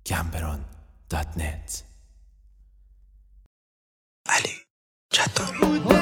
gamberon.net. علی جدانی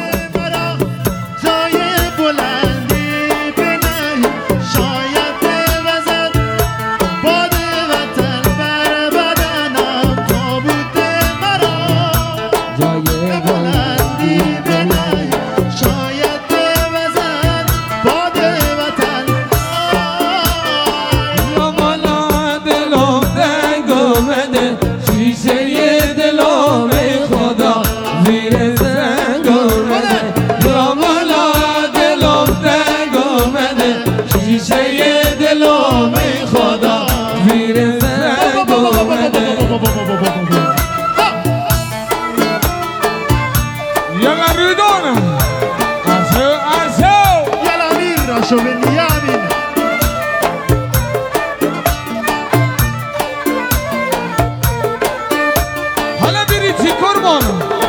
حالا بیری چی کرمان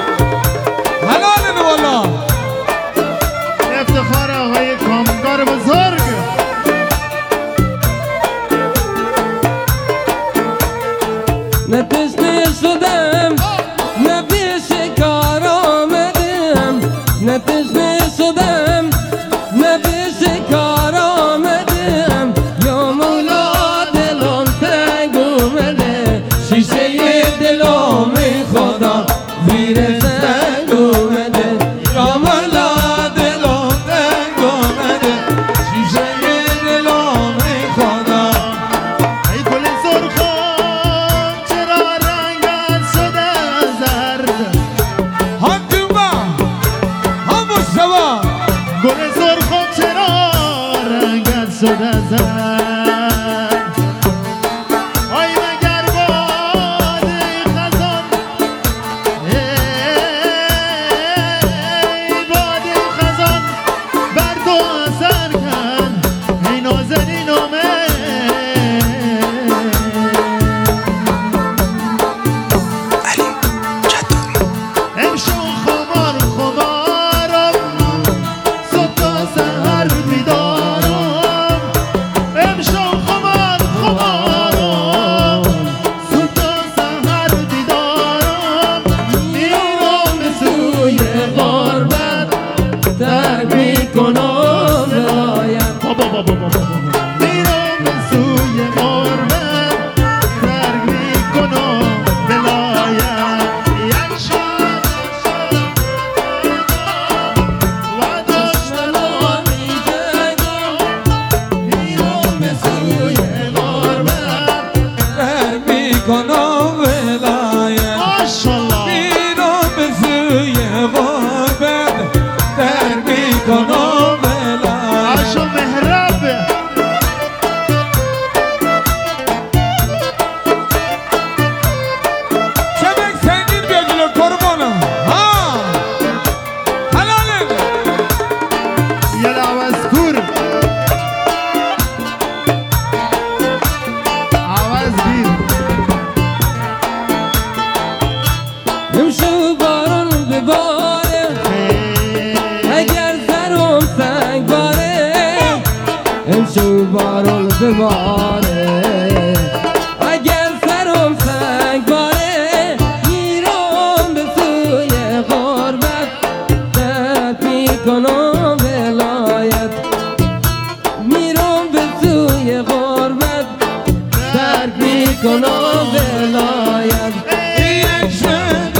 حلال والا افتخار آقای کامگار بزرگ نه تشنه شدم نه پیش کار آمدم نه تشنه شدم نه پیش کار آمدم یا مولا دلم تنگ اومده شیشه دلم خدا زیر سنگ اومده یا مولا دلم تنگ اومده شیشه دلم خدا ای گل سرخم چرا رنگت شده زرد هم جوبا هم مشتبا گل سرخم چرا رنگت شده زرد آی مگر باد خزان ای باد خزان بر تو اثر کرد ای نازنین علی جدانی امشو خمار خمارم صبح تا سحر بیدارم امشو خمار خمارم صبح تا سحر بیدارم میرم به سوی غربت ترک میکنم ولایت میرم به سوی غربت ترک میکنم ولایت یک شب و دشمنان میرم به سوی غربت ترک میکنم ولایت ماشالله میرم به سوی غربت ترک میکنم ولایت عاشق مهرب شبک سنگین بیا جلو کرمانم ها حلاله یه عوض کور عوض گیر امشو باران بباره اگر سرم سنگ باره امشو باران بباره اگر سرم سنگ باره میرم به سوی غربت ترک میکنم ولایت میرم به سوی غربت ترک میکنم ولایت یک شد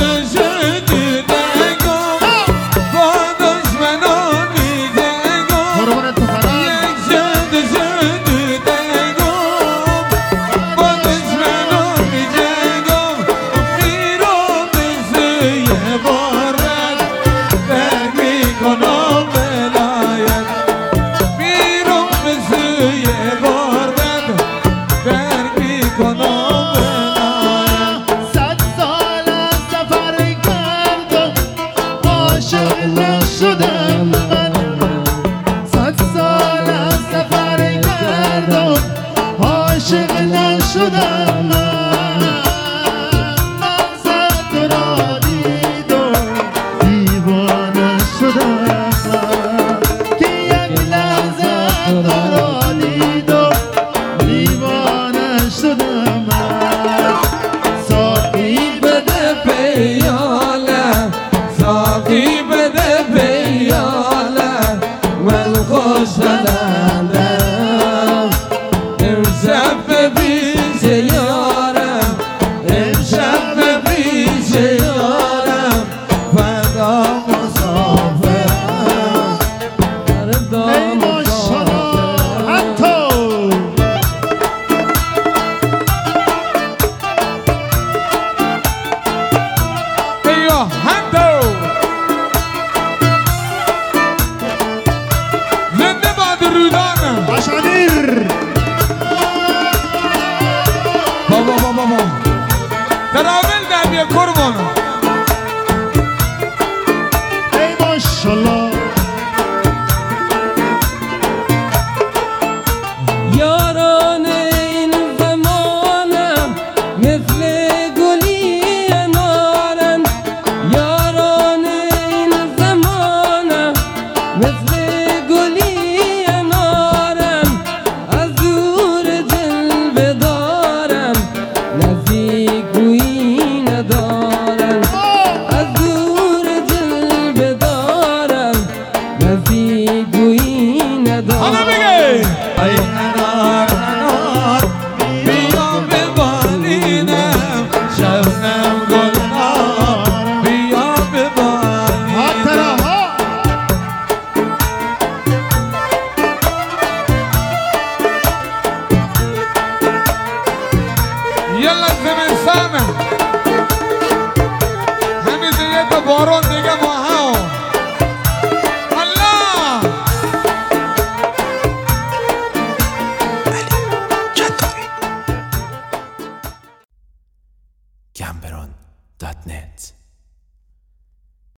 دنگم با دشمنان میجنگم قربونت تو فراد یک شد دنگم با دشمنان میجنگم میرم به سوی غربت ترک میکنم ولایت میرم به سوی غربت ترک میکنم ولایت صد سال سفر کردم عاشق نشدم من صد سال سفر کردم عاشق نشدم من مقصد تو را دیدم دیوانه شدم من که یک لحظه تو را دیدم دیوانه شدم من بابا تراول در بیا قربان ای ماشالله یاران این زمانم مثل گلی انارن یاران این زمانم مثل گلی انارن از دور جلوه دارن نزدیک گویی ندارن از دور جلوه دارن نزدیک گویی ندارن حالا بگه ای انار بیا ببالینم شبنم گلنار بیا ببالینم ها یلا زمستانه همیشه یه تا بارون دیگه ما هم الله علی جدوی Gamberon.net